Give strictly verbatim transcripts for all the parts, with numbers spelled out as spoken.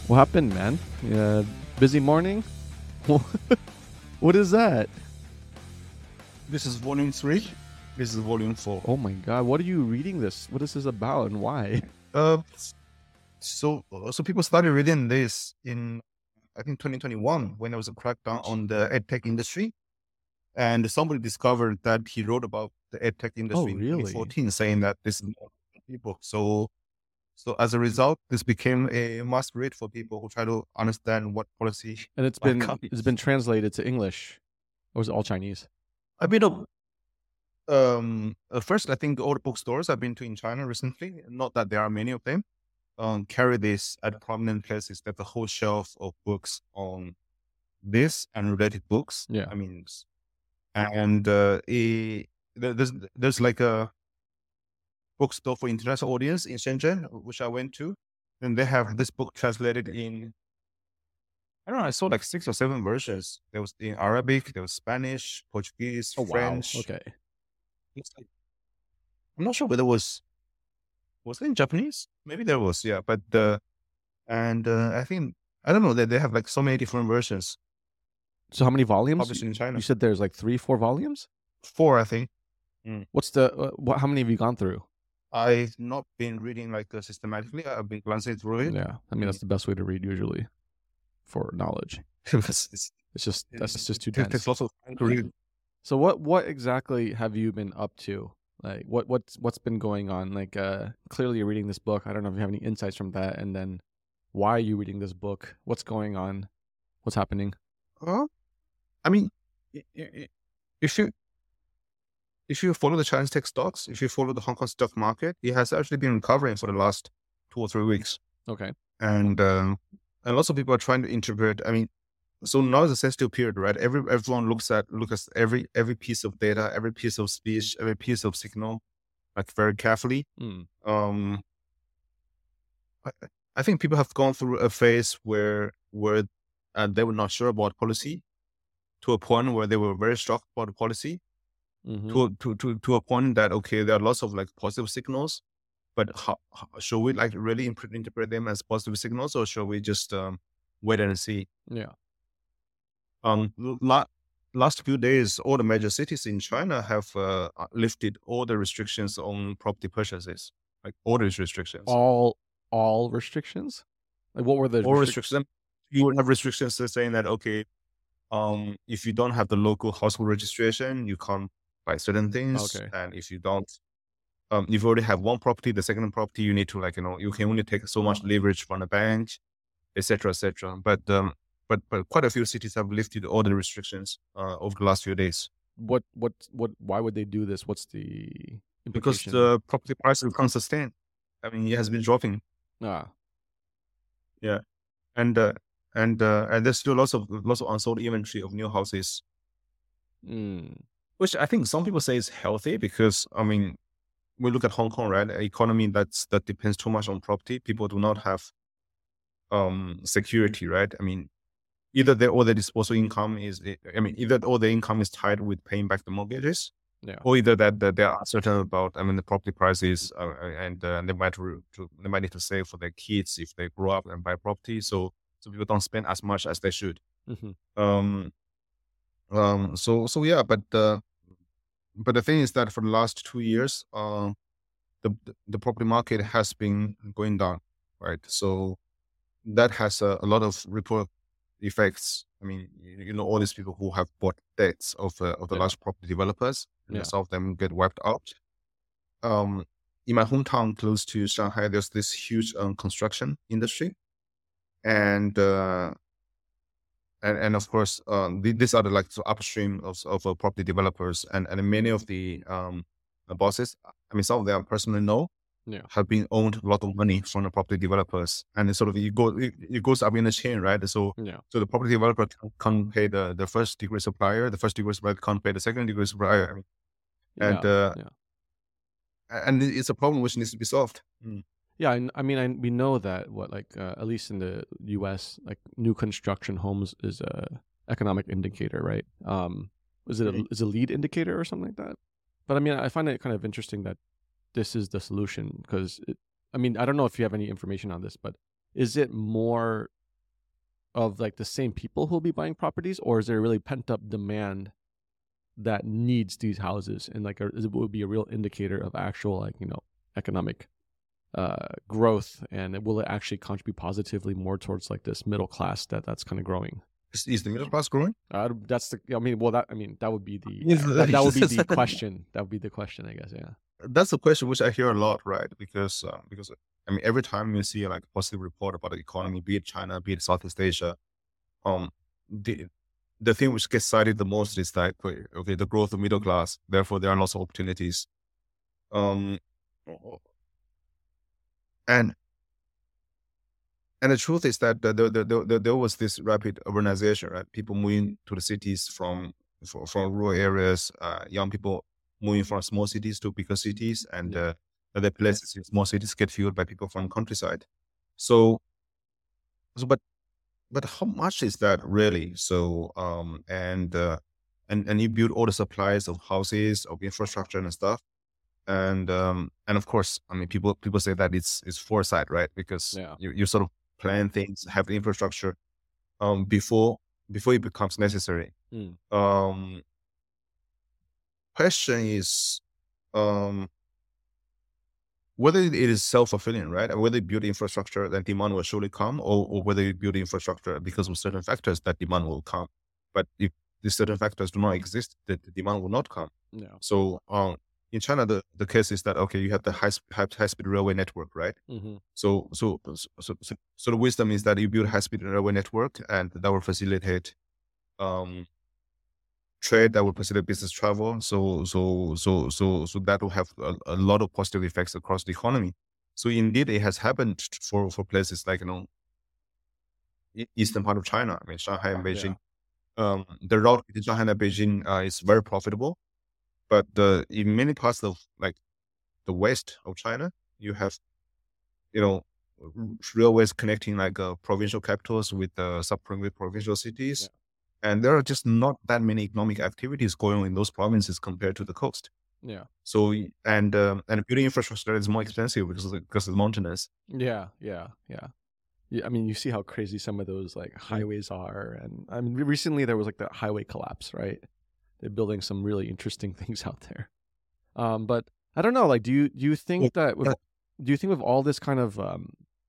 What happened, man? Uh, busy morning? What is that? This is volume three. This is volume four. Oh my god, what are you reading this? What is this about and why? Uh, so so people started reading this in I think twenty twenty-one when there was a crackdown on the edtech industry, and somebody discovered that he wrote about the edtech Oh, industry in really? twenty fourteen, saying that this is not for people. So so as a result, this became a must read for people who try to understand what policy. And it's might been come. it's been translated to English. Or was it all Chinese? I've been to um uh, first I think all the bookstores I've been to in China recently. Not that there are many of them. Um, carry this at prominent places. There's a whole shelf of books on this and related books. Yeah. I mean, s- and uh, a, there- there's there's like a bookstore for international audience in Shenzhen, which I went to. And they have this book translated in, I don't know, I saw like six or seven versions. There was in Arabic, there was Spanish, Portuguese, Oh wow. French. Okay. It's like- I'm not sure whether it was was it in Japanese? Maybe there was, yeah. But uh, and uh, I think I don't know that they have like so many different versions So how many volumes? published in China. You said there's like three, four volumes? Four, I think. What's the uh, what how many have you gone through? I've not been reading like uh, systematically. I've been glancing through it. Yeah. I mean that's the best way to read usually for knowledge. It's- it's- It's just that's it's- just too it takes dense. lots of time to read. So what what exactly have you been up to? Like what what's what's been going on? Like uh clearly you're reading this book. I don't know if you have any insights from that, and then why are you reading this book? What's going on? What's happening? Well, I mean, i- i- i- if you if you follow the Chinese tech stocks, if you follow the Hong Kong stock market, it has actually been recovering for the last two or three weeks. Okay. and um, and lots of people are trying to interpret. I mean, so now is a sensitive period, right? Every everyone looks at looks at every every piece of data, every piece of speech, every piece of signal, like very carefully. Mm. Um, I, I think people have gone through a phase where where uh, they were not sure about policy, to a point where they were very shocked about the policy, hmm to a- to to to a point that okay, there are lots of like positive signals, but how, how, should we like really imp- interpret them as positive signals, or should we just um, wait and see? Yeah. Um, l- la- last few days, all the major cities in China have uh, uh, lifted all the restrictions on property purchases, like all these restrictions. All all restrictions? Like what were the All restric- restrictions. You would have restrictions that saying that okay, um, if you don't have the local household registration, you can't buy certain things, Okay. and if you don't, um, if you already have one property, the second property, you need to like you know you can only take so much leverage from the bank, et cetera, et cetera. But um, but but quite a few cities have lifted all the restrictions uh, over the last few days. What what what why would they do this? What's the Because implication? the property prices can't sustain. I mean, it has been dropping, ah. and uh, and uh, and there's still lots of lots of unsold inventory of new houses, Mm. which I think some people say is healthy because I mean, we look at Hong Kong, right? An economy that's that depends too much on property. People do not have um security, right? I mean, either their all their disposable income is, I mean, either all their income is tied with paying back the mortgages, Yeah. or either that, that they are uncertain about, I mean, the property prices, uh, and uh, they might re- to, they might need to save for their kids if they grow up and buy property. So so people don't spend as much as they should. hmm Um, um. So so yeah, but uh, but the thing is that for the last two years, uh, the the the property market has been going down, right? So that has a, a lot of ripple effects. I mean, you, you know, all these people who have bought debts of uh, of the Yeah. large property developers, and Yeah. some of them get wiped out. Um, in my hometown, close to Shanghai, there's this huge um, construction industry, and uh, and and of course, um, th- these are the like the upstream of of uh, property developers, and and many of the um uh, bosses. I mean, some of them I personally know Yeah. have been owned a lot of money from the property developers, and it sort of it go it, it goes up in the chain, right? So Yeah. so the property developer can't- can't pay the the first degree supplier, the first degree supplier can't pay the second degree supplier, I mean, and Yeah. uh, yeah. and it- it's a problem which needs to be solved. Mm. Yeah, I, kn- I mean, I, we know that what like uh, at least in the U S, like new construction homes is a economic indicator, right? Um, is it a, Mhm. is a lead indicator or something like that? But I mean, I find it kind of interesting that this is the solution because it, I mean, I don't know if you have any information on this, but is it more of like the same people who'll be buying properties, or is there really pent up demand that needs these houses, and like a, it would be a real indicator of actual like you know economic uh, growth, and it, will it actually contribute positively more towards like this middle class that that's kind of growing? Is, is the middle class growing? Uh, that's the. I mean, well, that I mean that would be the Is that, that would be the that- question. That would be the question, I guess. Yeah. That's a question which I hear a lot, right? Because uh, because I mean, every time you see like a positive report about the economy, be it China, be it Southeast Asia, um, the the thing which gets cited the most is that okay, okay, the growth of middle class. Therefore, there are lots of opportunities. Um, and and the truth is that the, the, the, the, there was this rapid urbanization, right? People moving to the cities from from, from rural areas, uh, young people moving from small cities to bigger cities, and Yeah. uh, other places in small cities get filled by people from countryside. So, so but but how much is that really? So, um, and uh, and and you build all the supplies of houses, of infrastructure and stuff, and um, and of course, I mean, people people say that it's it's foresight, right? Because Yeah. you you sort of plan things, have the infrastructure um before before it becomes necessary. Mm. Um, question is um whether it is self-fulfilling, right? And whether you build infrastructure, then demand will surely come, or, or whether you build infrastructure because of certain factors that demand will come. But if these certain factors do not exist, the, the demand will not come. Yeah. So um, in China, the, the case is that, okay, you have the high, sp- high, high speed railway network, right? Mm-hmm. So, so, so, so, so, so the wisdom is that you build a high speed railway network, and that will facilitate um, trade, that will facilitate business travel. So, so, so, so, so that will have a, a lot of positive effects across the economy. So indeed, it has happened for, for places like, you know, e- eastern part of China. I mean, Shanghai and Beijing. Um, the route between Shanghai and Beijing uh, is very profitable. But uh, in many parts of like the west of China, you have, you know, r- railways connecting like uh, provincial capitals with uh, sub-provincial provincial cities. And there are just not that many economic activities going on in those provinces compared to the coast. Yeah. So, y- and um, and building infrastructure is more expensive because of the, because it's mountainous. Yeah. Yeah. Yeah. Yeah. I mean, you see how crazy some of those like highways are, and I mean, re- recently there was like the highway collapse, right? They're building some really interesting things out there. Um, but I don't know. Like, do you do you think Yeah, that with yeah. do you think with all this kind of um,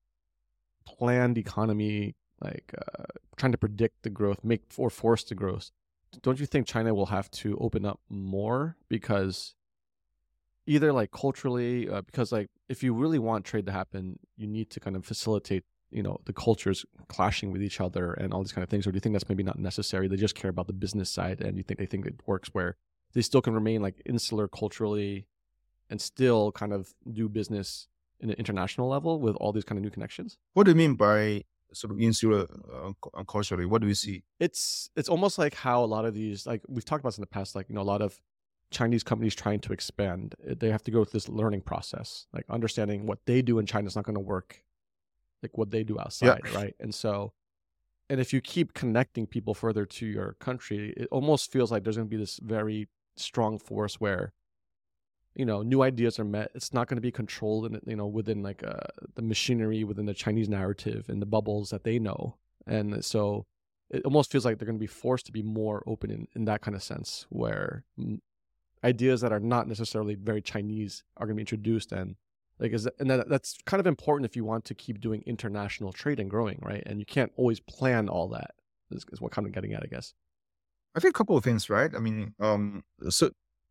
planned economy, like uh, trying to predict the growth, make or force the growth, don't you think China will have to open up more because either like culturally, uh, because like if you really want trade to happen, you need to kind of facilitate, you know, the cultures clashing with each other and all these kind of things, or do you think that's maybe not necessary? They just care about the business side, and you think they think it works where they still can remain like insular culturally and still kind of do business in an international level with all these kind of new connections? What do you mean by sort of insular uh, cu- uh, culturally? What do you see? It's it's almost like how a lot of these, like we've talked about this in the past, like you know a lot of Chinese companies trying to expand, eh, they have to go through this learning process, like understanding what they do in China is not going to work like what they do Yeah. outside, right? And so, and if you keep connecting people further to your country, it almost feels like there's going to be this very strong force where you know new ideas are met. It's not going to be controlled in you know within like uh, the machinery within the Chinese narrative and the bubbles that they know, and so it almost feels like they're going to be forced to be more open in, in that kind of sense where mm, ideas that are not necessarily very Chinese are going to be introduced, and like is that, and that, that's kind of important if you want to keep doing international trade and growing, right? And you can't always plan all that. Is, is what kind of getting at, I guess. I think a couple of things, right? I mean, um, so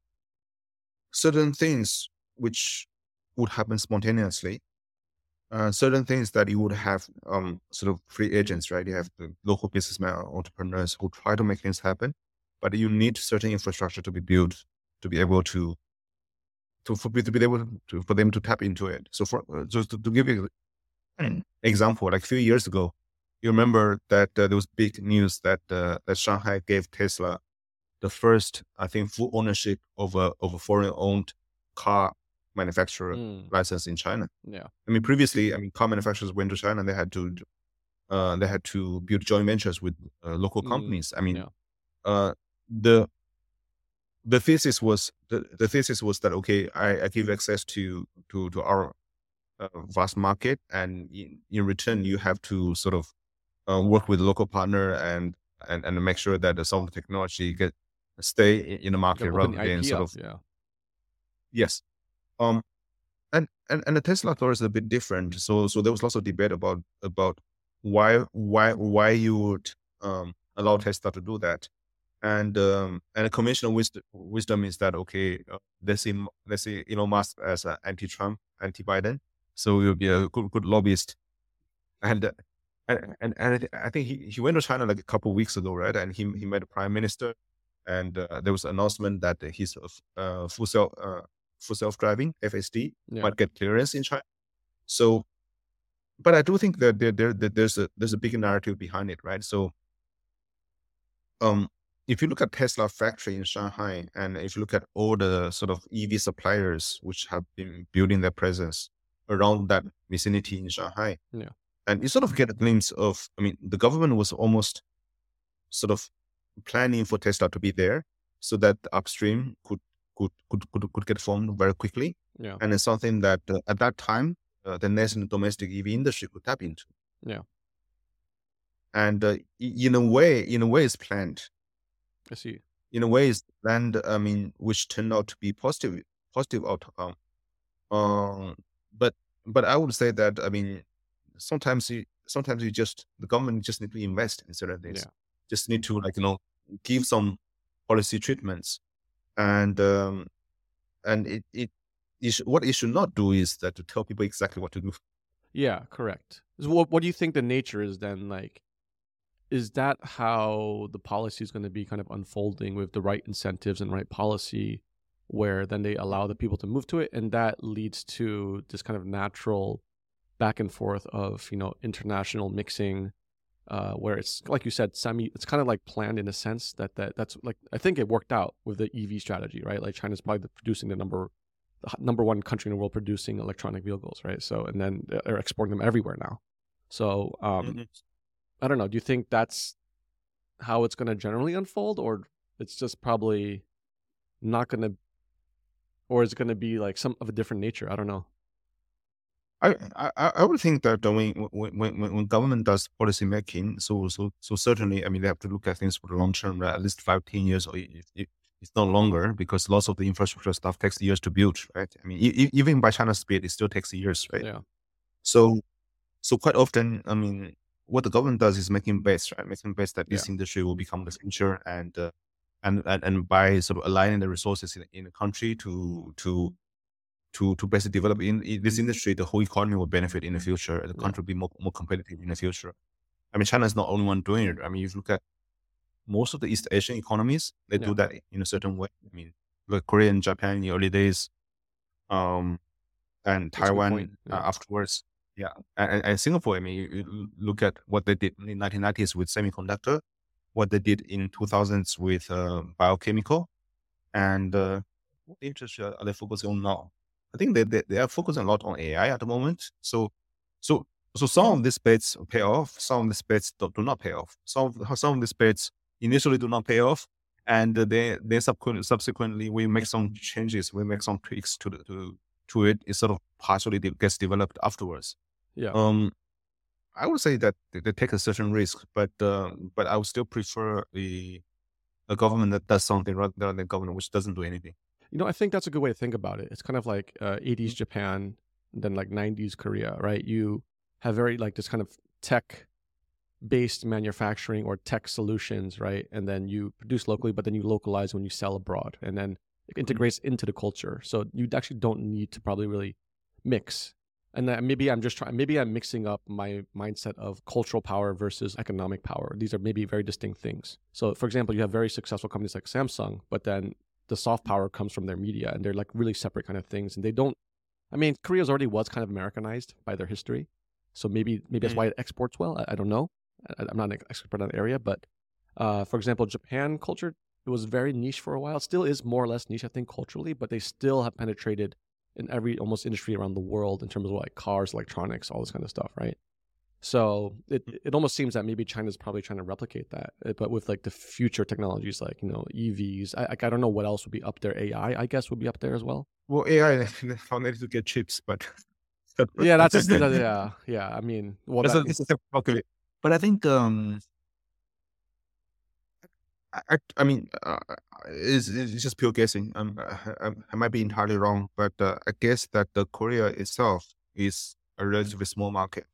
certain things which would happen spontaneously, uh, certain things that you would have um, sort of free agents, right? You have the local businessmen or entrepreneurs who try to make things happen, but you need certain infrastructure to be built to be able to to for, to be able to for them to tap into it. So for uh, just to, to give you an example, like a few years ago, you remember that uh, there was big news that uh, that Shanghai gave Tesla the first, I think, full ownership of a of a foreign-owned car manufacturer Mm, license in China. yeah. I mean, previously, I mean, car manufacturers went to China and they had to uh, they had to build joint ventures with uh, local Mm, companies. I mean, yeah. uh, the the thesis was the, the thesis was that okay, I, I give access to to to our a vast market, and in, in return, you have to sort of uh, work with local partner and and and make sure that some of the technology get stay in, in the You gotta market open rather the than I P sort up. of Yeah. yes. Um, and and and the Tesla story is a bit different. So so there was lots of debate about about why why why you would um allow Tesla to do that. And um, and the conventional wisdom, wisdom is that okay, uh, let's see, let's see Elon Musk as an anti-Trump, anti-Biden, so he'll be a good good lobbyist. And uh, and and, and I, thi- I think he, he went to China like a couple of weeks ago, right? And he he met the prime minister, and uh, there was an announcement that his uh, full self uh, full self driving F S D Yeah. might get clearance in China. So, but I do think that there, there, there there's a there's a bigger narrative behind it, right? So um, if you look at Tesla factory in Shanghai, and if you look at all the sort of E V suppliers which have been building their presence around that vicinity in Shanghai, Yeah. and you sort of get a glimpse of, I mean, the government was almost sort of planning for Tesla to be there so that the upstream could could could could, could get formed very quickly, Yeah. and it's something that uh, at that time uh, the national domestic E V industry could tap into, Yeah. and uh, i- in a way, in a way, it's planned. I see. In a way, it's planned. I mean, which turned out to be positive, positive outcome. Um, but but I would say that, I mean, sometimes you sometimes you just the government just need to invest in certain things. Yeah. Just need to, like, you know give some policy treatments, and um and it it, it sh- what it should not do is that to tell people exactly what to do. Yeah. Correct. So what What do you think the nature is then? Like, is that how the policy is going to be kind of unfolding with the right incentives and right policy, where then they allow the people to move to it, and that leads to this kind of natural back and forth of you know international mixing, uh, where it's like you said, semi. It's kind of like planned in a sense that that that's like I think it worked out with the E V strategy, right? Like China's probably the, producing the number the h- number one country in the world producing electronic vehicles, right? So and then they're exporting them everywhere now. So um, Mhm. I don't know. Do you think that's how it's going to generally unfold, or it's just probably not going to, or is it going to be like some of a different nature? I don't know. I, I I I would think that uh, when when when when when government does policy making, so so so certainly, I mean, they have to look at things for the long term, right? At least five, ten years, or if, if it's not longer, because lots of the infrastructure stuff takes years to build, right? I mean, e- e- even by China's speed, it still takes years, right? Yeah, So so quite often, I mean, what the government does is making bets, right? Making bets that yeah, this industry will become the future, and uh, and, and and by sort of aligning the resources in, in the country to to to to basically develop in, in this industry, the whole economy will benefit in the future, and the yeah, country will be more, more competitive in the future. I mean, China is not the only one doing it. I mean, if you look at most of the East Asian economies, they yeah. do that in a certain way. I mean, like Korea and Japan in the early days, um, and That's a good point. Taiwan uh, Yeah, afterwards. Yeah, and, and and Singapore. I mean, you, you look at what they did in the nineteen nineties with semiconductor, what they did in two thousands with uh, biochemical, and uh, what industry are they focusing on now? I think they, they they are focusing a lot on A I at the moment. So so so some of these bets pay off, some of these bets do, do not pay off. Some of some of these bets initially do not pay off, and uh, they they subsequently subsequently we make some changes, we make some tweaks to the, to to it. It sort of partially de- gets developed afterwards. yeah. Um, I would say that they, they take a certain risk, but uh, but I would still prefer a a government that does something rather than a government which doesn't do anything. You know, I think that's a good way to think about it. It's kind of like uh, eighties Japan, then like nineties Korea, right? You have very like this kind of tech based manufacturing or tech solutions, right? And then you produce locally, but then you localize when you sell abroad, and then it integrates into the culture. So you actually don't need to probably really mix. And then maybe I'm just trying, maybe I'm mixing up my mindset of cultural power versus economic power. These are maybe very distinct things. So, for example, you have very successful companies like Samsung, but then the soft power comes from their media, and they're like really separate kind of things. And they don't, I mean, Korea's already was kind of Americanized by their history. So maybe maybe that's Mm. why it exports well. I, I don't know. I, I'm not an expert on the area, but uh, for example, Japan culture, it was very niche for a while. It still is more or less niche, I think, culturally, but they still have penetrated in every almost industry around the world in terms of like cars, electronics, all this kind of stuff, right? So it Mm. it almost seems that maybe China's probably trying to replicate that, uh, but with like the future technologies like you know E Vs. I I I don't know what else would be up there. A I, I I guess, would be up there as well. Well, A I, I need to get chips, but Yeah, that's just that, yeah, yeah. I mean, well, That's that a, this is a calculate. But I think um, I, I I mean, uh, it's, it's just pure guessing. Um, I, I, I might be entirely wrong, but uh, I guess that the Korea itself is a relatively small market.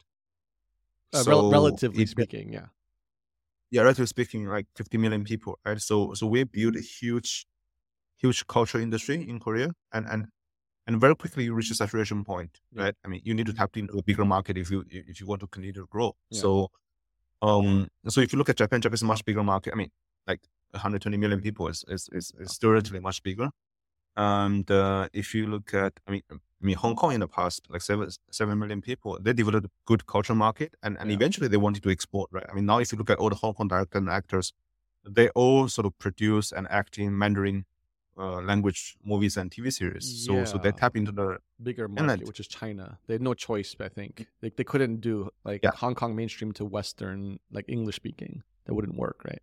uh, rel- So relatively it, speaking, yeah, yeah, relatively speaking, like fifty million people, right? So, so we built a huge, huge culture industry in Korea, and and and very quickly you reach a saturation point, yeah, right? I mean, you need to tap into a bigger market if you if you want to continue to grow. yeah. So, um, so if you look at Japan, Japan is a much bigger market. I mean, like one hundred twenty million people is is is, is still relatively much bigger. And uh, if you look at, I mean, I mean, Hong Kong in the past, like seven seven million people, they developed a good cultural market, and, and Yeah. eventually they wanted to export, right? I mean, now if you look at all the Hong Kong directors and actors, they all sort of produce and act in Mandarin uh, language movies and T V series. So so they Yeah, tap into the bigger market, inland. which is China. They had no choice, I think. They they couldn't do like Yeah, Hong Kong mainstream to Western, like English speaking. That wouldn't work, right?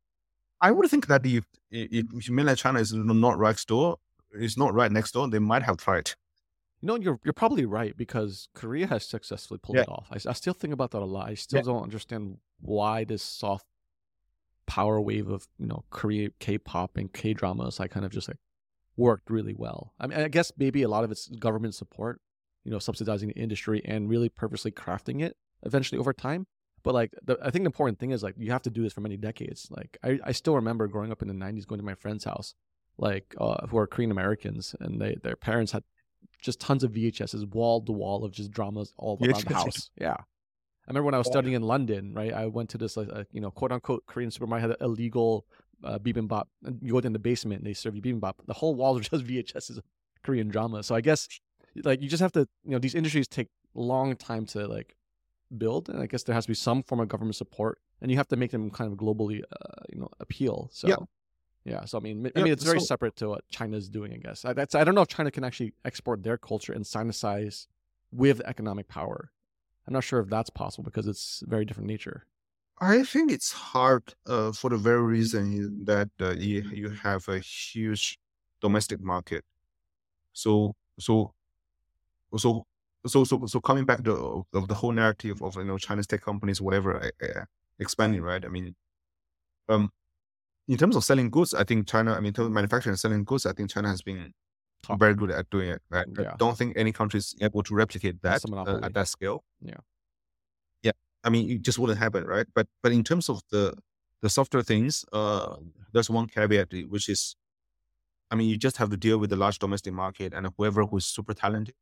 I would think that if if, if mainland China is not right door, it's not right next door, they might have tried. You know, you're you're probably right because Korea has successfully pulled Yeah, it off. I, I still think about that a lot. I still yeah, don't understand why this soft power wave of you know Korea K-pop and K-dramas I kind of just like worked really well. I mean, I guess maybe a lot of it's government support, you know, subsidizing the industry and really purposely crafting it eventually over time. But like, the, I think the important thing is like you have to do this for many decades. Like, I, I still remember growing up in the nineties, going to my friend's house, like uh, who are Korean Americans, and they their parents had just tons of V H Ss, wall to wall of just dramas all yeah, around the house. Yeah. I remember when I was yeah. studying in London, right? I went to this, like, uh, you know, quote unquote Korean supermarket, had illegal uh, bibimbap. And you go in the basement and they serve you bibimbap. The whole walls are just V H Ss of Korean drama. So I guess, like, you just have to, you know, these industries take a long time to, like, build. And I guess there has to be some form of government support. And you have to make them kind of globally, uh, you know, appeal. So, Yeah, yeah. So, I mean, I yeah. mean, it's very So separate to what China's doing, I guess. I, that's, I don't know if China can actually export their culture and sinicize with economic power. I'm not sure if that's possible because it's very different nature. I think it's hard uh, for the very reason that uh, you you have a huge domestic market. So so so so so so coming back to of the whole narrative of you know Chinese tech companies, whatever, uh, uh, expanding, right? I mean, um, in terms of selling goods, I think China. I mean, in terms of manufacturing and selling goods, I think China has been Top. very good at doing it. Right? I Yeah. don't think any country is able to replicate That's that a uh, monopoly. at that scale. Yeah. Yeah, I mean, it just wouldn't happen, right? But but in terms of the the software things, uh, there's one caveat, which is, I mean, you just have to deal with the large domestic market, and whoever who's super talented,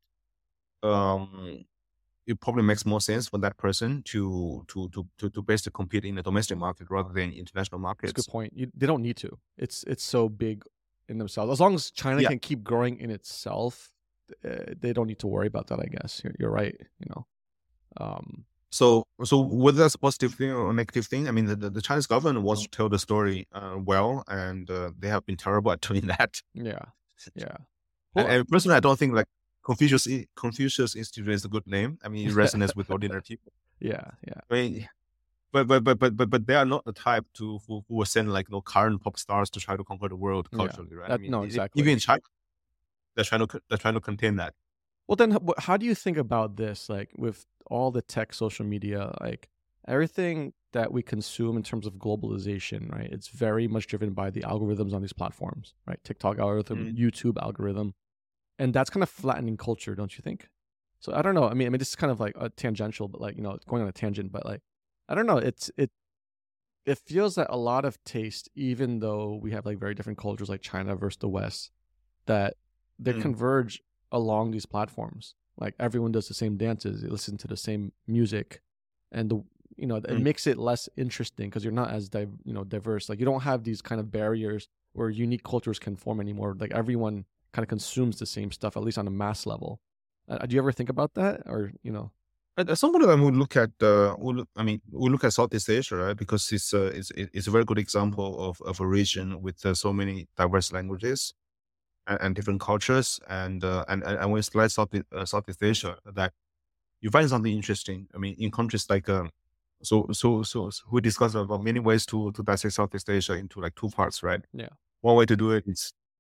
um, it probably makes more sense for that person to to to to, to basically compete in the domestic market rather than international It's a good markets. point. You, they don't need to. It's it's so big in themselves. As long as China Yeah. can keep growing in itself, uh, they don't need to worry about that. I guess you're, you're right. You know. Um. So so whether that's a positive thing or a negative thing, I mean, the, the, the Chinese government wants to tell the story uh, well, and uh, they have been terrible at doing that. Yeah. Yeah. And, Well. and personally, I don't think like Confucius Confucius Institute is a good name. I mean, it resonates with ordinary people. Yeah. Yeah. I mean, but but but but but but they are not the type to who, who will send like you know current pop stars to try to conquer the world Yeah. culturally, right? I That mean, no, e- e- exactly. even in China, they're trying to co- they're trying to contain that. Well, then, h- how do you think about this? Like, with all the tech, social media, like everything that we consume in terms of globalization, right? It's very much driven by the algorithms on these platforms, right? TikTok algorithm, Mm. YouTube algorithm, and that's kind of flattening culture, don't you think? So I don't know. I mean, I mean, this is kind of like a tangential, but like you know, going on a tangent, but like I don't know. It's it it feels that a lot of taste, even though we have like very different cultures, like China versus the West, that they Mm. converge along these platforms. Like everyone does the same dances, they listen to the same music, and the you know it Mm. makes it less interesting because you're not as di- you know diverse. Like you don't have these kind of barriers where unique cultures can form anymore. Like everyone kind of consumes the same stuff, at least on a mass level. Uh, do you ever think about that, or you know? At, at some point, I would look at uh, we'll look, I mean, we look at Southeast Asia, right? Because it's uh, it's it- it's a very good example of of a region with uh, so many diverse languages and, and different cultures, and uh, and and and when it's like Southeast, uh, Southeast Asia, that you find something interesting. I mean, in countries like um, so so so, so we discussed about many ways to to dissect Southeast Asia into like two parts, right? Yeah, One way to do it is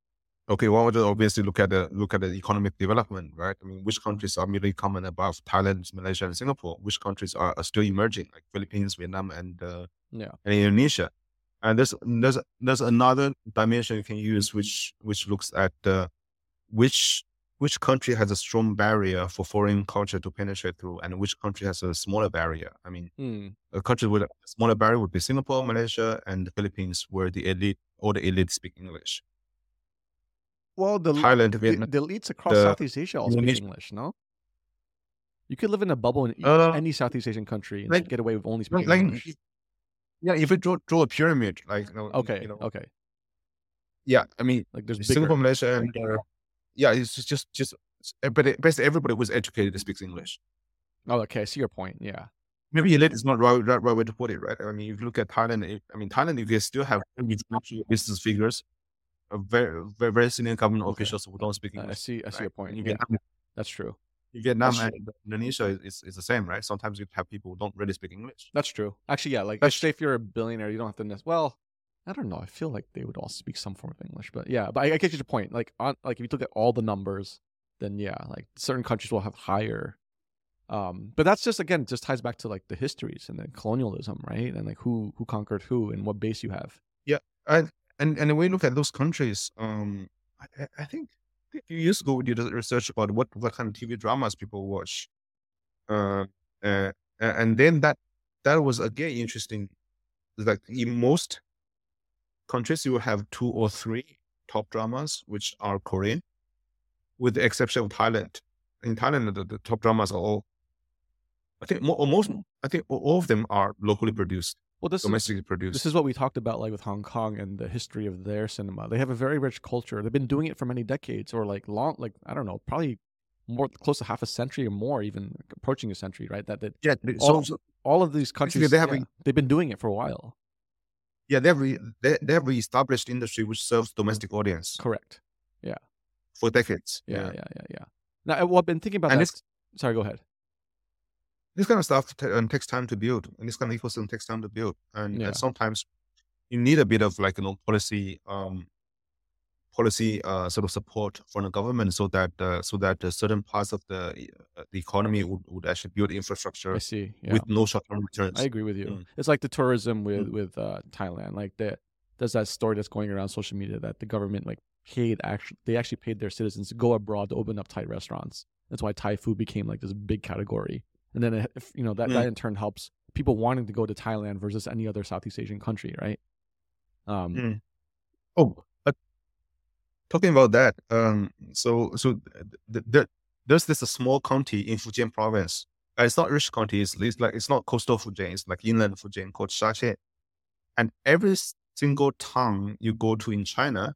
Okay, one would obviously look at the look at the economic development, right? I mean, which countries are merely coming above Thailand, Malaysia, and Singapore? Which countries are, are still emerging, like Philippines, Vietnam, and uh, Yeah. and Indonesia? And there's there's there's another dimension you can use, which which looks at uh, which which country has a strong barrier for foreign culture to penetrate through, and which country has a smaller barrier. I mean, Mm. a country with a smaller barrier would be Singapore, Malaysia, and the Philippines, where the elite or the elite speak English. Well, the Thailand, the, Vietnam, the elites across the Southeast Asia all speak Indonesia. English. No, you could live in a bubble in e- Uh, any Southeast Asian country and like get away with only like, speaking like English. yeah, if you draw draw a pyramid, like you know, Okay, you know, okay. yeah, I mean, Like there's Singapore, bigger. Malaysia, and uh, yeah, it's just just just, but it, basically everybody who's educated speaks English. Oh, okay. I see your point. Yeah. Maybe elite is not right, right, right way to put it, right? I mean, if you look at Thailand, it, I mean, Thailand, you can still have business figures, uh, very, very, very senior government Okay. officials who don't speak Uh, I English. see. I see right? your point. In Yeah, Vietnam, that's true. in Vietnam That's and Indonesia is, is, is the same, right? Sometimes you have people who don't really speak English. That's true. Actually, yeah. Like, That's say if you're a billionaire, you don't have to. Nec- well, I don't know. I feel like they would all speak some form of English, but yeah. But I, I get your point. Like, on like if you look at all the numbers, then yeah, like certain countries will have higher. Um, but that's just again just ties back to like the histories and then colonialism, right? And like who who conquered who and what base you have. yeah, and and and when we look at those countries, um, I, I think a few years ago we did a research about what what kind of T V dramas people watch, uh, uh, and then that that was again interesting. Like in most countries, you will have two or three top dramas which are Korean, with the exception of Thailand. In Thailand, the, the top dramas are all, I think, mo- almost, I think all of them are locally produced, Well, this is domestically produced. this is what we talked about, like with Hong Kong and the history of their cinema. They have a very rich culture. They've been doing it for many decades, or like long, like I don't know, probably more close to half a century or more, even approaching a century, right? That that yeah, they- all, so, so all of these countries, they have yeah, a- they've been doing it for a while. yeah, they have re, they, they have re-established industry which serves domestic audience Correct. for decades. Yeah, yeah, yeah, yeah. Now, well, I've been thinking about And that. it's- Sorry, go ahead. This kind of stuff t- um, takes time to build, and this kind of ecosystem takes time to build, and, Yeah. and sometimes you need a bit of like you know policy um policy uh sort of support from the government so that uh, so that uh, certain parts of the uh, the economy would, would actually build infrastructure I see. Yeah, with no short-term returns. I agree with you. Mm. It's like the tourism with Mm. with uh, Thailand. Like the, there's that story that's going around social media that the government like paid actually they actually paid their citizens to go abroad to open up Thai restaurants. That's why Thai food became like this big category. And then it, if, you know that Mm. that in turn helps people wanting to go to Thailand versus any other Southeast Asian country, right? Um, Mm. Oh, but talking about that, um, so so th- th- there's this a small county in Fujian province. Uh, it's not rich county. It's, it's like it's not coastal Fujian. It's like inland Fujian called Shaxian. And every single town you go to in China,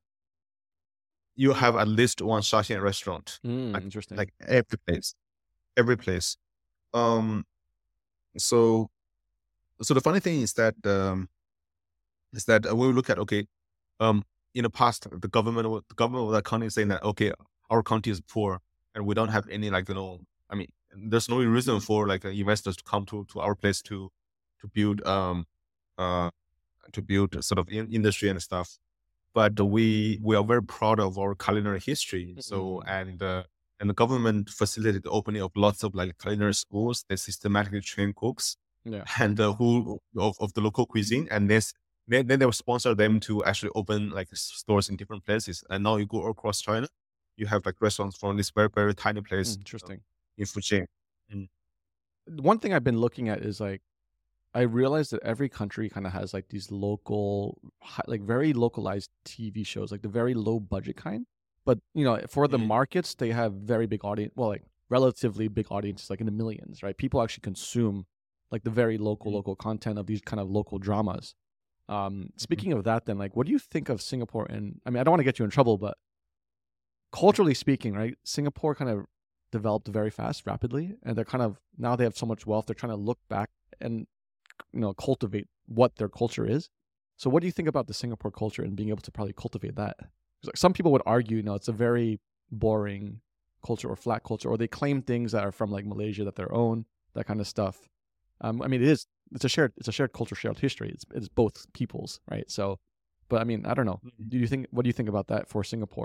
you have at least one Shaxian restaurant. mm, Like, interesting. like every place, every place. Um, so so the funny thing is that um, is that when we look at okay, um, in the past the government wa- the government of that county is saying that okay, our county is poor and we don't have any like you know, I mean, there's no reason for like uh, investors to come to to our place to to build um uh to build sort of in- industry and stuff. But we we are very proud of our culinary history. So Mm. and uh, and the government facilitated the opening of lots of like culinary schools. They systematically train cooks Yeah. and uh, who of, of the local cuisine, and this then, then they will sponsor them to actually open like s- stores in different places. And now you go across China, you have like restaurants from this very very tiny place Mm, interesting. in Fujian. Mm. One thing I've been looking at is like I realized that every country kind of has like these local, hi- like very localized T V shows, like the very low budget kind. But you know, for the Mm. markets, they have very big audience. Well, like relatively big audiences, like in the millions, right? People actually consume like the very local, Mm. local content of these kind of local dramas. Um, speaking of that, then, like, what do you think of Singapore? And I mean, I don't want to get you in trouble, but culturally speaking, right? Singapore kind of developed very fast, rapidly, and they're kind of now they have so much wealth. They're trying to look back and you know cultivate what their culture is. So, what do you think about the Singapore culture and being able to probably cultivate that? 'Cause, like, some people would argue, you know, it's a very boring culture or flat culture, or they claim things that are from like Malaysia that their own, that kind of stuff. Um, I mean, it is it's a shared it's a shared culture, shared history. It's it's both peoples, right? So, but I mean, I don't know. Mm. Do you think what do you think about that for Singapore?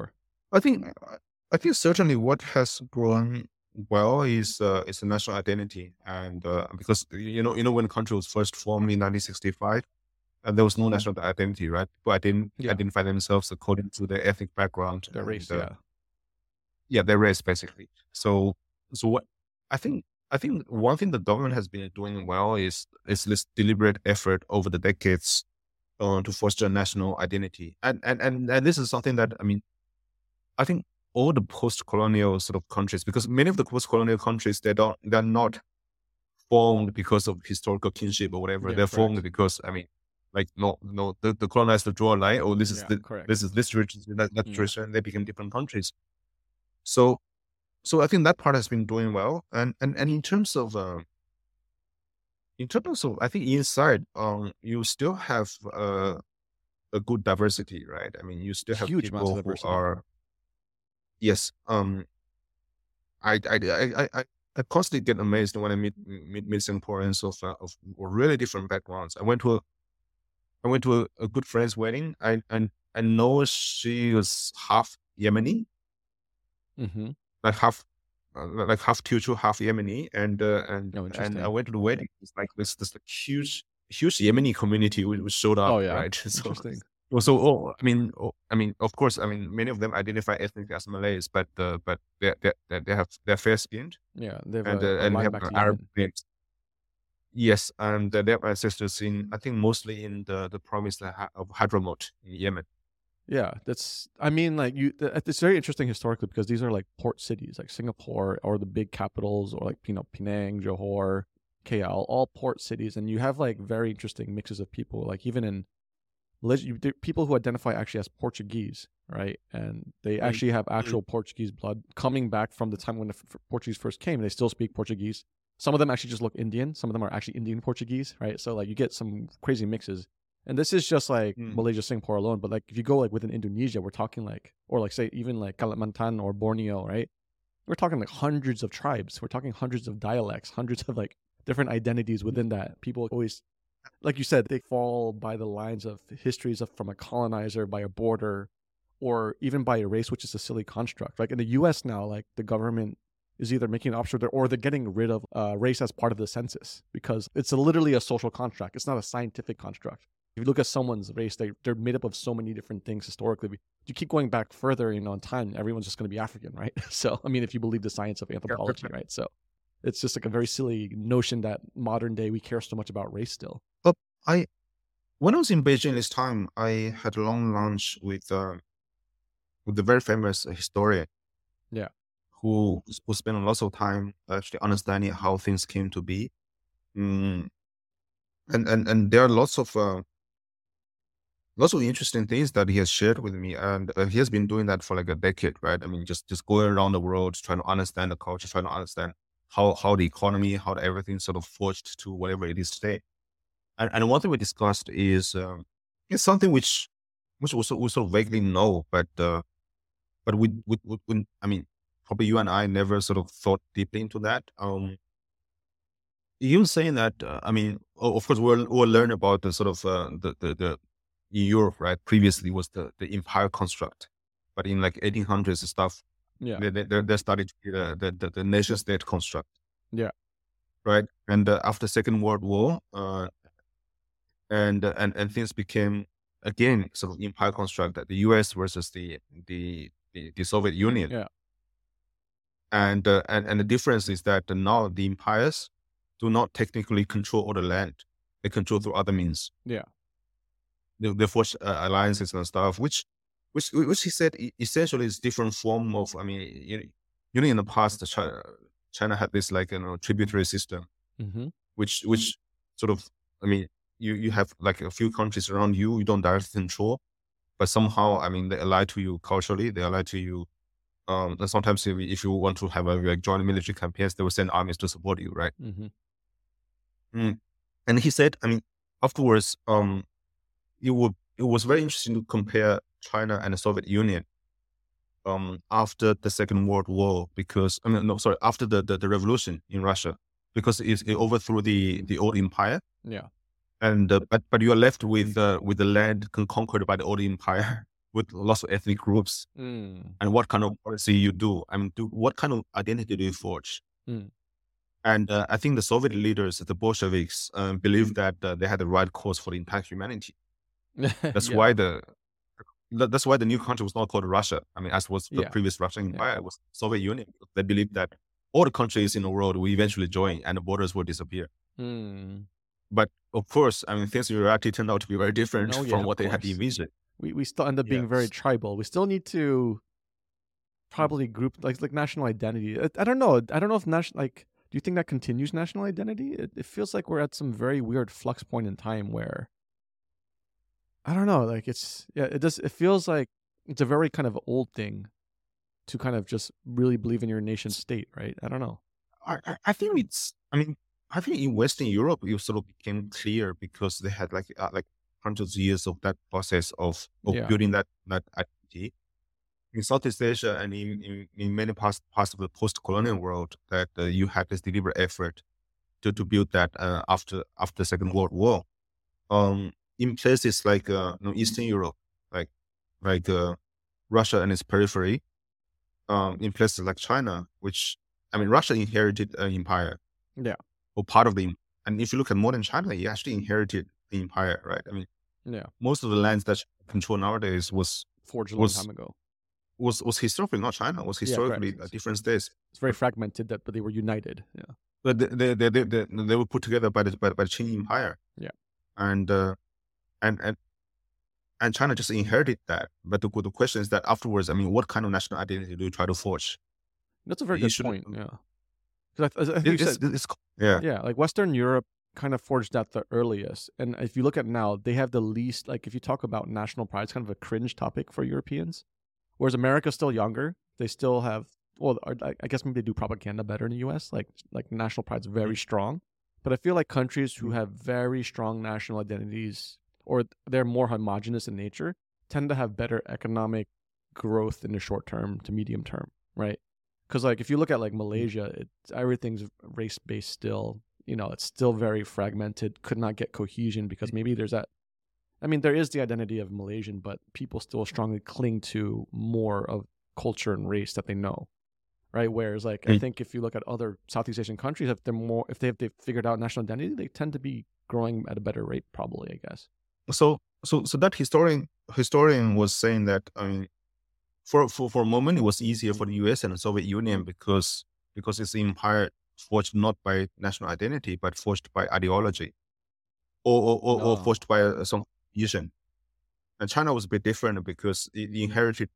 I think I think certainly what has grown well is uh, is the national identity, and uh, because you know you know when the country was first formed in nineteen sixty-five, and there was no national identity, right? People ident- Yeah, identify themselves according to their ethnic background their and race. uh, Yeah, yeah, their race basically. So so what I think I think one thing the government has been doing well is is this deliberate effort over the decades uh, to foster a national identity, and and and and this is something that I mean I think all the post-colonial sort of countries, because many of the post-colonial countries, they don't, they're not formed because of historical kinship or whatever. yeah, They're formed correct. because, I mean, like, no, no, the, the colonizer draw a line, oh, this is Yeah, the, this correct. is this tradition, that, that Yeah, tradition, and they became different countries. So, so I think that part has been doing well. And, and, and in terms of, uh, in terms of, I think inside, um, you still have, uh, a good diversity, right? I mean, you still have huge amounts of people who diversity. are, yes, um, I I I I I I constantly get amazed when I meet meet, meet Singaporeans of uh, of really different backgrounds. I went to a I went to a, a good friend's wedding. I and I know she was half Yemeni, Mm-hmm. like half uh, like half Teochew, half Yemeni, and uh, and Oh, and I interesting. went to the wedding. It's like this this like huge huge Yemeni community who, who showed up, Oh yeah, right? So interesting. well, so oh, I mean, oh, I mean, of course, I mean, many of them identify ethnically as Malays, but uh, but they they they they have they're fair skinned Yeah, they have and a, uh, a and they line have back uh, to Arab Yemen. names. Yes, and uh, they have ancestors in, I think, mostly in the the province of Ha- of Hadramaut in Yemen. Yeah, that's. I mean, like you. th- It's very interesting historically because these are like port cities, like Singapore or the big capitals, or like you know Penang, Johor, K L, all port cities, and you have like very interesting mixes of people. Like even in leg- you, there- people who identify actually as Portuguese, right? And they Mm, actually have mm, actual Portuguese blood coming back from the time when the f- Portuguese first came. They still speak Portuguese. Some of them actually just look Indian. Some of them are actually Indian Portuguese, right? So like you get some crazy mixes. And this is just like mm, Malaysia, Singapore alone. But like if you go like within Indonesia, we're talking like, or like say even like Kalimantan or Borneo, right? We're talking like hundreds of tribes. We're talking hundreds of dialects, hundreds of like different identities within that. People always, like you said, they fall by the lines of histories of from a colonizer, by a border, or even by a race, which is a silly construct. Like in the U S now, like the government is either making an option or they're getting rid of uh, race as part of the census because it's a, literally a social construct. It's not a scientific construct. If you look at someone's race, they they're made up of so many different things historically. You keep going back further, you know, in time, everyone's just going to be African, right? So, I mean, if you believe the science of yeah, anthropology, definitely. right? So, it's just like a very silly notion that modern day we care so much about race still. But I, when I was in Beijing this time, I had a long lunch with uh, with the very famous historian Yeah. who who spent lots of time actually understanding how things came to be. Mm, and and and there are lots of uh, lots of interesting things that he has shared with me, and uh, he has been doing that for like a decade, right? I mean, just just going around the world, trying to understand the culture, trying to understand how how the economy, how the everything sort of forged to whatever it is today. And, and one thing we discussed is um, it's something which which we sort we sort of vaguely know, but uh, but we, we, we, we I mean, probably you and I never sort of thought deeply into that. Um, you saying that, uh, I mean, o- of course, we'll we'll learn about the sort of uh, the the the in Europe, right? Previously was the the empire construct, but in like eighteen hundreds and stuff, Yeah. they they they they started to be the the, the, the nation state construct, Yeah. right? And uh, after Second World War, uh, and uh, and and things became again sort of empire construct, that the U S versus the the the, the Soviet Union, Yeah. and uh, and and the difference is that now the empires do not technically control all the land; they control through other means. Yeah. They, they forge uh, alliances and stuff, which which which he said e- essentially is different form of. I mean, you know, you know in the past, China, China had this like you know tributary system, Mm-hmm. which which sort of, I mean, you you have like a few countries around you you don't directly control, but somehow I mean they ally to you culturally, they ally to you. Um, and sometimes if, if you want to have a like joint military campaigns, they will send armies to support you, right? Mm-hmm. Mm. And he said, I mean, afterwards, um, it would it was very interesting to compare China and the Soviet Union um after the Second World War, because I mean no sorry after the the, the revolution in Russia, because it, it overthrew the the old empire, Yeah. and uh, but but you are left with uh, with the land con- conquered by the old empire. with lots of ethnic groups, Mm. and what kind of policy you do. I mean, do, what kind of identity do you forge? Mm. And uh, I think the Soviet leaders, the Bolsheviks, um, believed that uh, they had the right cause for the entire humanity. That's Yeah. why the that- that's why the new country was not called Russia. I mean, as was the Yeah. previous Russian Yeah. Empire, it was Soviet Union. They believed that all the countries in the world will eventually join and the borders will disappear. Mm. But of course, I mean, things in reality turned out to be very different Oh, yeah, from of what they had course. envisioned. We we still end up being Yeah. very tribal. We still need to probably group like like national identity. I, I don't know. I don't know if national like. Do you think that continues national identity? It, it feels like we're at some very weird flux point in time where I don't know. Like it's yeah. It does. It feels like it's a very kind of old thing to kind of just really believe in your nation state, right? I don't know. I, I- I think it's, I mean, I think in Western Europe, it sort of became clear because they had like, uh, like hundreds of years of that process of, of Yeah. building that, that identity. In Southeast Asia and in, in, in many parts, parts of the post-colonial world, that uh, you had this deliberate effort to, to build that uh, after after the Second World War. Um, in places like uh, you know, Eastern Europe, like like uh, Russia and its periphery, um, in places like China, which I mean, Russia inherited an empire, Yeah. or part of the, and if you look at modern China, it actually inherited the empire, right? I mean, Yeah. most of the lands that China control nowadays was Forged a long was time ago. was was historically not China, was Yeah, correct. historically uh, different states. It's very fragmented, that but they were united. Yeah. But they they they, they, they were put together by the by, by the Qing Empire. Yeah. And uh, and and and China just inherited that. But the, the question is that afterwards, I mean, what kind of national identity do you try to forge? That's a very You good shouldn't. point. Yeah. Because I, I think It, you it's, said it's, yeah. yeah, like Western Europe kind of forged that the earliest. And if you look at now, they have the least, like if you talk about national pride, it's kind of a cringe topic for Europeans. Whereas America's still younger. They still have, well, are- I I guess maybe they do propaganda better in the U S. Like, like national pride's very strong. But I feel like countries who Mhm. have very strong national identities or they're more homogenous in nature tend to have better economic growth in the short term to medium term, right? Because like if you look at like Malaysia, it's everything's race based still. You know, it's still very fragmented. Could not get cohesion because maybe there's that. I mean, there is the identity of Malaysian, but people still strongly cling to more of culture and race that they know, right? Whereas like I Mm. think if you look at other Southeast Asian countries, if they're more, if they have they've figured out national identity, they tend to be growing at a better rate, probably. I guess. So so so that historian historian was saying that, I mean, for for for a moment it was easier for the U S and the Soviet Union because because it's an empire forged not by national identity but forged by ideology, or or, or, or No. forged by uh, some vision. And China was a bit different because it inherited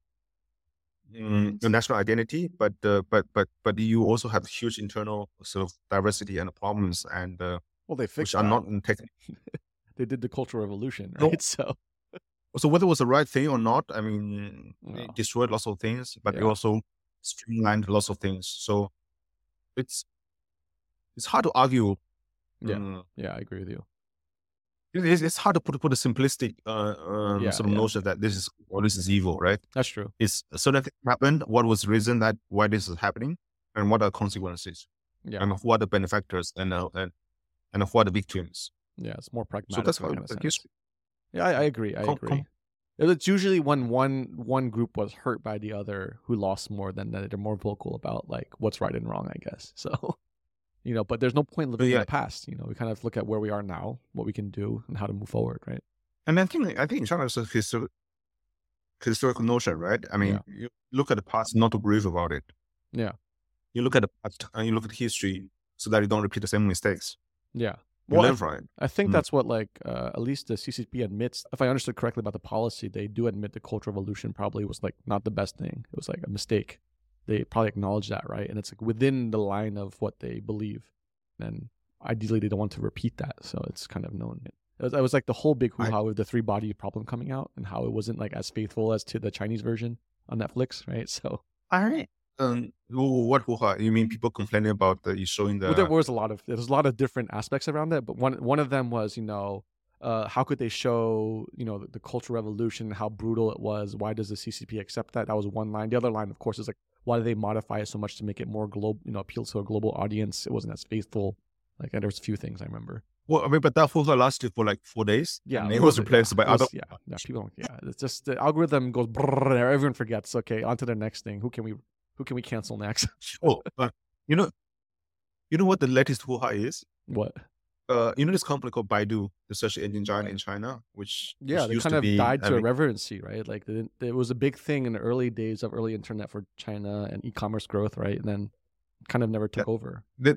mm, a national identity, but uh, but but but you also have huge internal sort of diversity and problems, and uh, Well, they which fixed are that. not in technical. They did the Cultural Revolution, No. right? So So whether it was the right thing or not, I mean, No. it destroyed lots of things, but it Yeah. also streamlined lots of things. So it's it's hard to argue. Yeah. mm, yeah, I agree with you. it- it's, it's hard to put put a simplistic uh, um, Yeah, sort of yeah. notion that this is or this is evil, right? That's true. It's certain thing happened. What was the reason that why this is happening, and what are the consequences, Yeah, and who are the benefactors, and uh, and and who are the victims. yeah, it's more pragmatic. So that's in that how kind of the sense. history. Yeah, I, I agree. I Com- agree. com- It's usually when one one group was hurt by the other who lost more than that they're more vocal about like what's right and wrong, I guess. So, you know, but there's no point living in yeah. the past. You know, we kind of look at where we are now, what we can do, and how to move forward, right? And I think I think in China it's a histor- historical notion, right? I mean, Yeah. you look at the past not to grieve about it. Yeah, You look at the past and you look at history so that you don't repeat the same mistakes. yeah. You Well, I, learn from it. I think Mm. that's what like uh, at least the C C P admits. If I understood correctly about the policy, they do admit the Cultural Revolution probably was like not the best thing. It was like a mistake. They probably acknowledge that, right? And it's like within the line of what they believe. And ideally, they don't want to repeat that, so it's kind of known. It was, it was like the whole big I- hoo-ha with the three body problem coming out and how it wasn't like as faithful as to the Chinese version on Netflix, right? So All right. Um, wh- what hoo-ha? You mean people complaining about the you showing the well, there was a lot of there's a lot of different aspects around that, but one one of them was you know uh, how could they show you know the, the Cultural Revolution, how brutal it was? Why does the C C P accept that? That was one line. The other line, of course, is like why do they modify it so much to make it more global, you know, appeal to a global audience? It wasn't as faithful. Like and there's a few things I remember. Well, I mean, but that folder lasted for like four days, Yeah, and it it was was yeah, replaced by it other. was yeah, yeah. People don't yeah. It's just the algorithm goes brrr, and everyone forgets. Okay, on to the next thing. Who can we who can we cancel next? Oh, but you know, you know what the latest hoo-ha is? What? Uh, you know this company called Baidu, the search engine giant in China, which Yeah, which they used kind to of be, died I to mean, irreverency, right? Like they didn't- it was a big thing in the early days of early internet for China and e-commerce growth, right? And then kind of never yeah, took over. they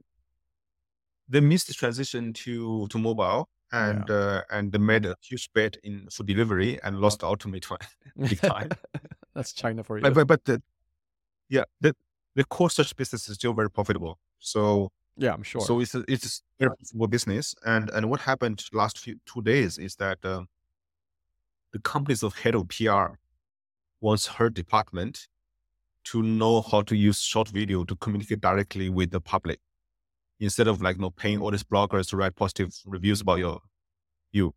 they missed the transition to to mobile, Yeah. and uh, and they made a huge bet in for delivery and lost the ultimate one big time. That's China for But you. but, but the, yeah, the the core search business is still very profitable. So Yeah, I'm sure. so it's a, it's a very profitable business. And and what happened last few two days is that um, the company's of head of P R wants her department to know how to use short video to communicate directly with the public instead of like you know paying all these bloggers to write positive reviews about your you.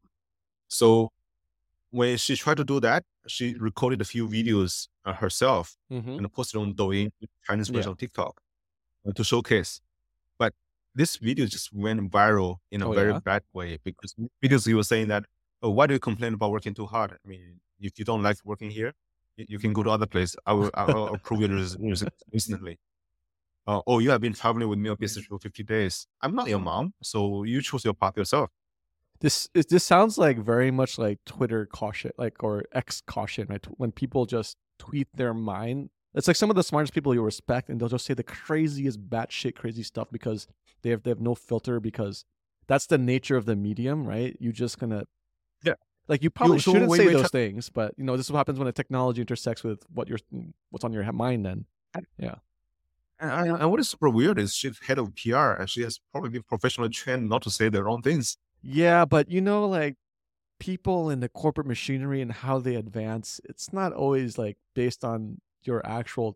So when she tried to do that, she recorded a few videos uh, herself Mm-hmm. and posted on Douyin, Chinese version Yeah. of TikTok, uh, to showcase. But this video just went viral in a Oh very yeah. bad way because videos you were saying that, oh, why do you complain about working too hard? I mean, if you don't like working here, you, you can go to other place. I will, I will approve your res- res- instantly. Uh, oh, you have been traveling with me on business for fifty days. I'm not your mom, so you choose your path yourself. This is this sounds like very much like Twitter caution, like or X caution, right? When people just tweet their mind. It's like some of the smartest people you respect, and they'll just say the craziest batshit crazy stuff because they have they have no filter because that's the nature of the medium, right? You just gonna Yeah. like you probably You, so shouldn't when, say when those things, but you know this is what happens when a technology intersects with what you're what's on your mind. Then, yeah, And, and and what is super weird is she's head of P R and she has probably been professionally trained not to say the wrong things. yeah, but you know, like people in the corporate machinery and how they advance, it's not always like based on your actual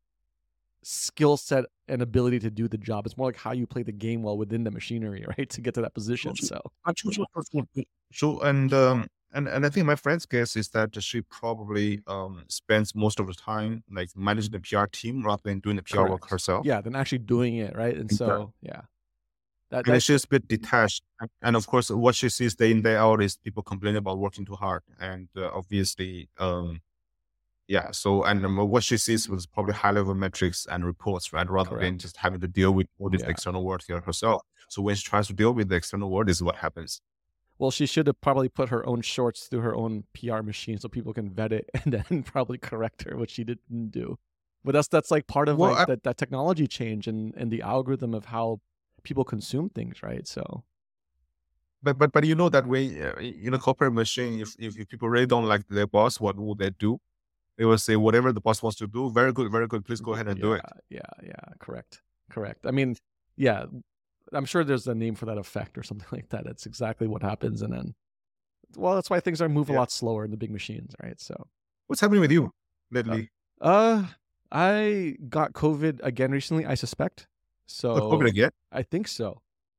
skill set and ability to do the job. It's more like how you play the game well within the machinery, right? To get to that position. So So and um and, and I think my friend's guess is that she probably um spends most of the time like managing the P R team rather than doing the P R work correct. herself. Yeah, then actually doing it, right? And so yeah. That And then that she's a bit detached. And and of course, what she sees day in, day out is people complaining about working too hard. And uh, obviously, um, yeah. So, and um, what she sees was probably high level metrics and reports, right? Rather than correct. just having to deal with all this Yeah. external world here herself. So when she tries to deal with the external world, this is what happens. Well, she should have probably put her own shorts through her own P R machine so people can vet it and then probably correct her, which she didn't do. But that's that's like part of Well, like I, that, that technology change and, and the algorithm of how people consume things, right? So but but but you know that way uh, in a corporate machine, if, if if people really don't like their boss, what will they do? They will say whatever the boss wants to do. Very good, very good. Please go ahead and yeah, do it. yeah, yeah, correct. Correct. I mean, yeah, I'm sure there's a name for that effect or something like that. That's exactly what happens. And then well, that's why things are move a Yeah. lot slower in the big machines, right? So What's happening with you uh, lately? uh I got COVID again recently, I suspect. Oh, COVID So again? I think so.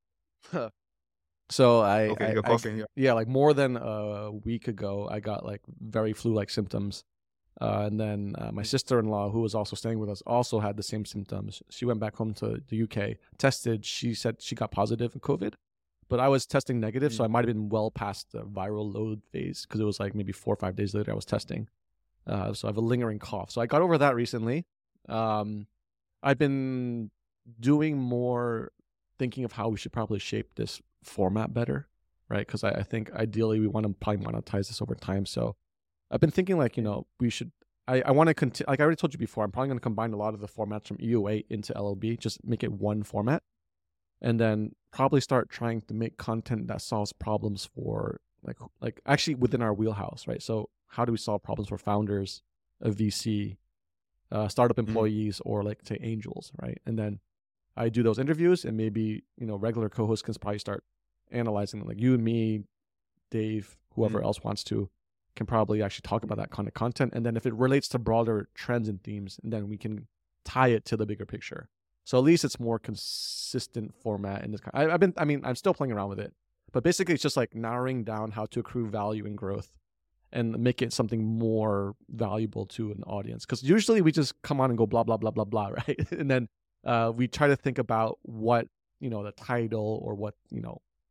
So I, Okay, I, you're I, coughing. Yeah. yeah, like more than a week ago, I got like very flu-like symptoms, uh, and then uh, my sister-in-law, who was also staying with us, also had the same symptoms. She went back home to the U K, tested. She said she got positive for COVID, but I was testing negative, so I might have been well past the viral load phase because it was like maybe four or five days later I was testing. Uh, so I have a lingering cough. So I got over that recently. Um, I've been doing more thinking of how we should probably shape this format better, right? Because I, I think ideally we want to probably monetize this over time. So I've been thinking like, you know, we should, I, I want to continue, like I already told you before, I'm probably going to combine a lot of the formats from E O A into L O B, just make it one format. And then probably start trying to make content that solves problems for like, like actually within our wheelhouse, right? So how do we solve problems for founders, a V C, uh, startup employees, or like say angels, right? And then I do those interviews, and maybe you know regular co-hosts can probably start analyzing them. Like you and me, Dave, whoever Mm. else wants to, can probably actually talk about that kind of content. And then if it relates to broader trends and themes, and then we can tie it to the bigger picture. So at least it's more consistent format in this. Kind I, I've been, I mean, I'm still playing around with it, but basically it's just like narrowing down how to accrue value and growth, and make it something more valuable to an audience. Because usually we just come on and go blah blah blah blah blah, right? And then uh, we try to think about what you know the title or what you know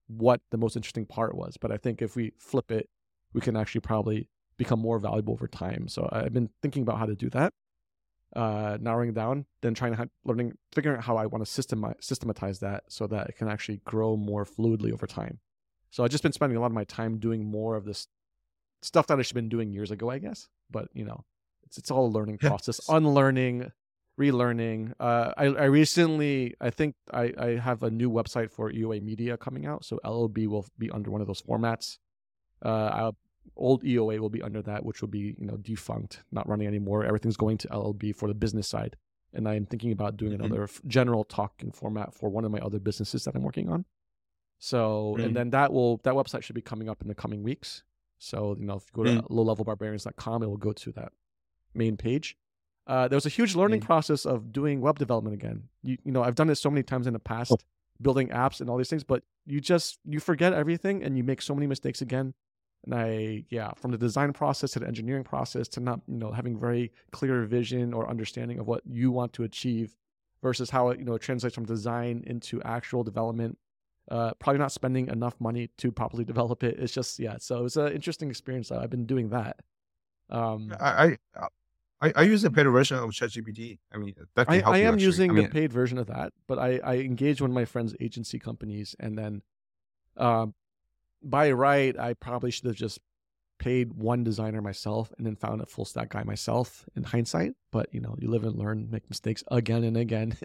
what the most interesting part was. But I think if we flip it, we can actually probably become more valuable over time. So I've been thinking about how to do that, uh, narrowing down, then trying to have, learning, figuring out how I want to systemize, systematize that so that it can actually grow more fluidly over time. So I've just been spending a lot of my time doing more of this stuff that I should have been doing years ago, I guess. But, you know, it's it's all a learning process, Yes. unlearning, relearning. Uh, I, I recently, I think I, I have a new website for E O A Media coming out. So L O B will be under one of those formats. Uh, I'll, old E O A will be under that, which will be, you know, defunct, not running anymore. Everything's going to L L B for the business side. And I'm thinking about doing Mm-hmm. another f- general talking format for one of my other businesses that I'm working on. So, Mm. and then that will, that website should be coming up in the coming weeks. So, you know, if you go to Mm. low level barbarians dot com, it will go to that main page. Uh, there was a huge learning Mm. process of doing web development again. You, you know, I've done it so many times in the past, building apps and all these things, but you just, you forget everything and you make so many mistakes again. And I, yeah, from the design process to the engineering process to not, you know, having very clear vision or understanding of what you want to achieve versus how it, you know, translates from design into actual development. Uh, probably not spending enough money to properly develop it. It's just, yeah. So it was an interesting experience. I've been doing that. Um, I, I I I use the paid version of ChatGPT. I mean, that can I, help I you am actually. using I the mean, paid version of that, but I, I engaged one of my friend's agency companies, and then um, by right, I probably should have just paid one designer myself and then found a full stack guy myself in hindsight. But, you know, you live and learn, make mistakes again and again.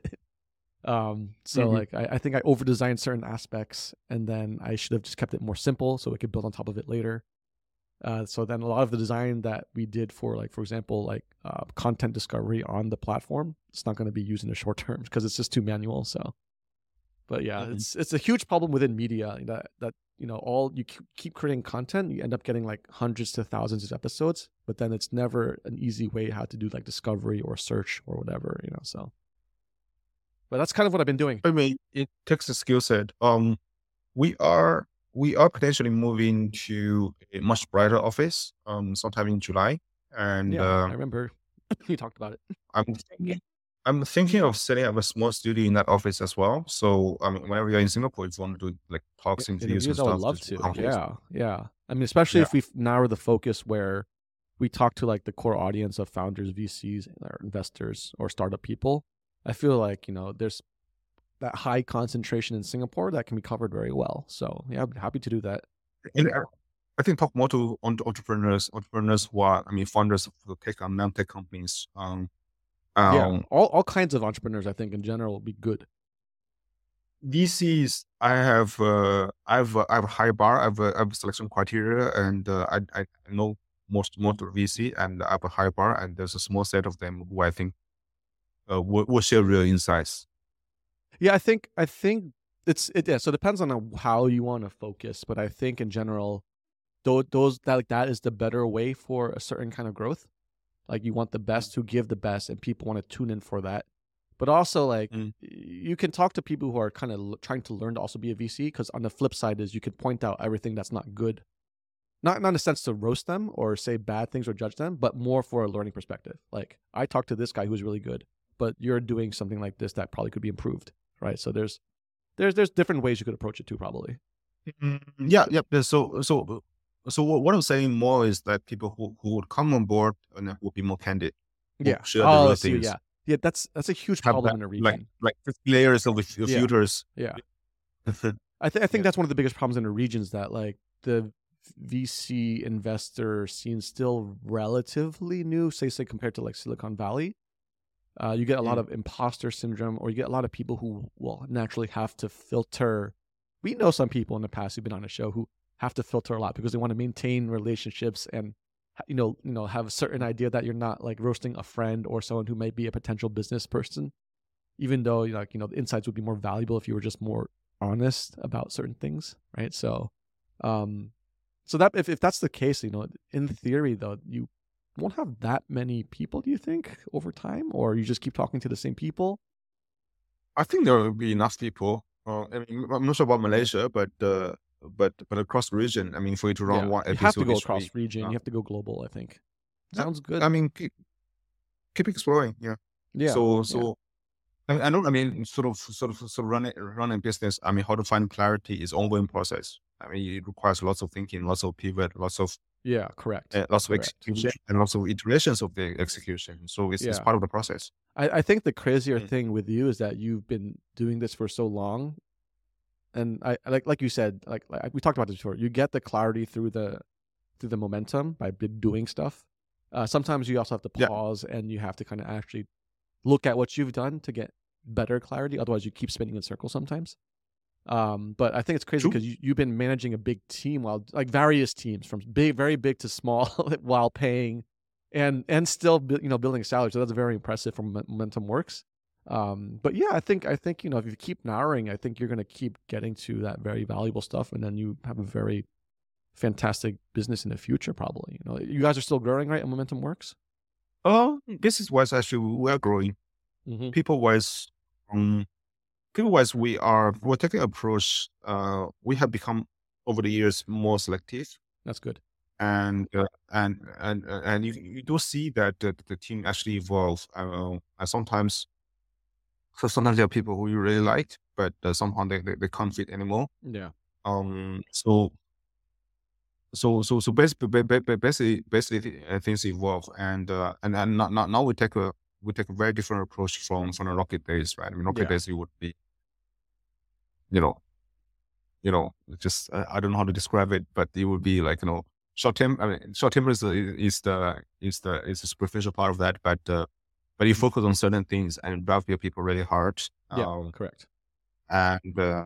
um, so Mhm. like, I, I think I over designed certain aspects, and then I should have just kept it more simple so we could build on top of it later. Uh, so then a lot of the design that we did for, like, for example, like uh, content discovery on the platform, it's not going to be used in the short term because it's just too manual. So, but yeah, Mhm. it's it's a huge problem within media that that you know, all you keep- keep creating content, you end up getting like hundreds to thousands of episodes, but then it's never an easy way how to do like discovery or search or whatever, you know. So, but that's kind of what I've been doing. I mean, it takes a skill set. Um, we are we are potentially moving to a much brighter office. Um, sometime in July, and Yeah, uh, I remember you talked about it. I'm thinking, I'm thinking of setting up a small studio in that office as well. So, I mean, whenever you're in Singapore, if you want to do like I- talks, interviews, and Interviews, I would stuff, love just to. come here. Yeah, yeah. I mean, especially Yeah. if we narrow the focus where we talk to like the core audience of founders, V Cs, or investors, or startup people. I feel like, you know, there's that high concentration in Singapore that can be covered very well. So yeah, I'm happy to do that. And uh, I think talk more to on to entrepreneurs, entrepreneurs who are, I mean, founders of the tech and non-tech companies. Um, Yeah, um, all all kinds of entrepreneurs, I think, in general, will be good. V Cs, I have, uh, I have, uh, I have a high bar. I have, a, I have a selection criteria, and uh, I, I know most most of V C, and I have a high bar, and there's a small set of them who I think uh, will, will share real insights. Yeah, I think I think it's it. Yeah, so it depends on how you want to focus, but I think in general, those those that like that is the better way for a certain kind of growth. Like you want the best who give the best, and people want to tune in for that. But also, like Mm. you can talk to people who are kind of l- trying to learn to also be a V C, because on the flip side is you can point out everything that's not good, not not in a sense to roast them or say bad things or judge them, but more for a learning perspective. Like I talked to this guy who's really good, but you're doing something like this that probably could be improved, right? So there's there's there's different ways you could approach it too, probably. Mm, yeah, yeah. yeah, So, so, so what what I'm saying more is that people who, who would come on board and then will be more candid, who Yeah. share the Oh, real I see. things, Yeah. Yeah. That's that's a huge have problem that in a like region. like fifty layers of the f- Yeah. filters. Yeah. I think I think Yeah. that's one of the biggest problems in the regions, that like the V C investor scene still relatively new, say say compared to like Silicon Valley. Uh, you get a lot Mm. of imposter syndrome, or you get a lot of people who will naturally have to filter. We know some people in the past who've been on the show who have to filter a lot because they want to maintain relationships and ha- you know you know have a certain idea that you're not like roasting a friend or someone who might be a potential business person, even though you know, like you know the insights would be more valuable if you were just more honest about certain things, right? So, um, so that if, if that's the case, you know, in theory though, you won't have that many people, do you think, over time, or you just keep talking to the same people? I think there will be enough people. Uh, I mean, I'm not sure about Malaysia, but uh, but but across the region, I mean, for you to run Yeah, one you have to episode go each across week. region. Uh, You have to go global. I think yeah, sounds good. I mean, keep, keep exploring. Yeah. Yeah, So yeah, so I mean, I don't. I mean, sort of, sort of, sort of running running a business. I mean, how to find clarity is ongoing process. I mean, it requires lots of thinking, lots of pivot, lots of Yeah, correct. uh, lots of Correct. execution, and lots of iterations of the execution. So it's it's Yeah. part of the process. I, I think the crazier Mm. thing with you is that you've been doing this for so long. And I like like you said, like, like we talked about this before, you get the clarity through the through the momentum by b- doing stuff. Uh, sometimes you also have to Yeah. pause and you have to kind of actually look at what you've done to get better clarity. Otherwise, you keep spinning in circles sometimes. Um, but I think it's crazy True. because you, you've been managing a big team while like various teams from big, very big to small while paying and and still bu- you know building a salary. So that's very impressive from Mo- Momentum Works. Um, but yeah, I think I think you know if you keep narrowing, I think you're going to keep getting to that very valuable stuff, and then you have a very fantastic business in the future. Probably, you know, you guys are still growing, right? At Momentum Works. Oh, business wise, actually, we are growing. Mm-hmm. People wise, um, people wise, we are we're taking an approach. Uh, we have become over the years more selective, That's good. and uh, and and uh, and you you do see that the, the team actually evolve. Uh, and sometimes, so sometimes there are people who you really liked, but uh, somehow they, they they can't fit anymore. Yeah. Um, so so so so basically ba- ba- ba- basically basically uh, things evolve, and uh, and and now, now now we take a we take a very different approach from from the Rocket days, right? I mean, Rocket Yeah. days, you would be, you know, you know, just uh, I don't know how to describe it, but it would be like, you know, short term. I mean, short term is the is the is the is the superficial part of that, but uh, but you focus on certain things and drive your people really hard. Yeah. Um, Correct. and uh,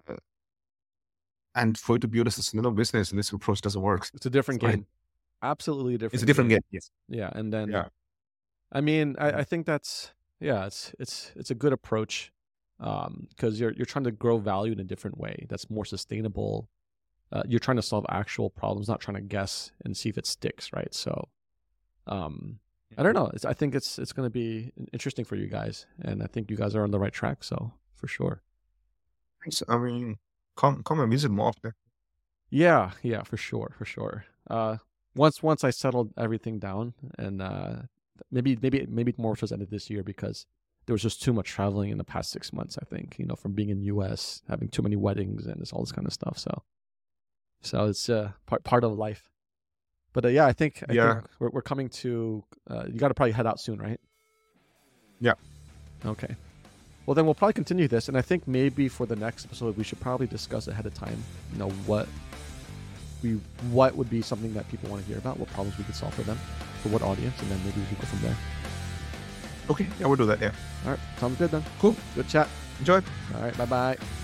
and for you to build a sustainable business, this approach doesn't work. It's a different Right. game. Absolutely a different. It's a different game. Yes. Yeah, and then Yeah. I mean, I, Mhm. I think that's yeah, it's it's it's a good approach um, because you're you're trying to grow value in a different way that's more sustainable. Uh, you're trying to solve actual problems, not trying to guess and see if it sticks, right? So, um, I don't know. It's, I think it's it's going to be interesting for you guys, and I think you guys are on the right track. So for sure. Thanks. I mean, come come and visit more often. Yeah, yeah, for sure, for sure. Uh, once once I settled everything down, and uh, maybe maybe maybe more towards the end of this year because there was just too much traveling in the past six months. I think you know from being in the U S, having too many weddings, and it's all this kind of stuff. So so it's uh, part part of life. But uh, yeah, I think I Yeah. think we're we're coming to. Uh, you got to probably head out soon, right? Yeah. Okay. Well, then we'll probably continue this, and I think maybe for the next episode we should probably discuss ahead of time. You know what we what would be something that people want to hear about, what problems we could solve for them, for what audience, and then maybe we can go from there. Okay. Yeah, we'll do that. Yeah. All right, sounds good then. Cool. Good chat. Enjoy. All right, bye bye.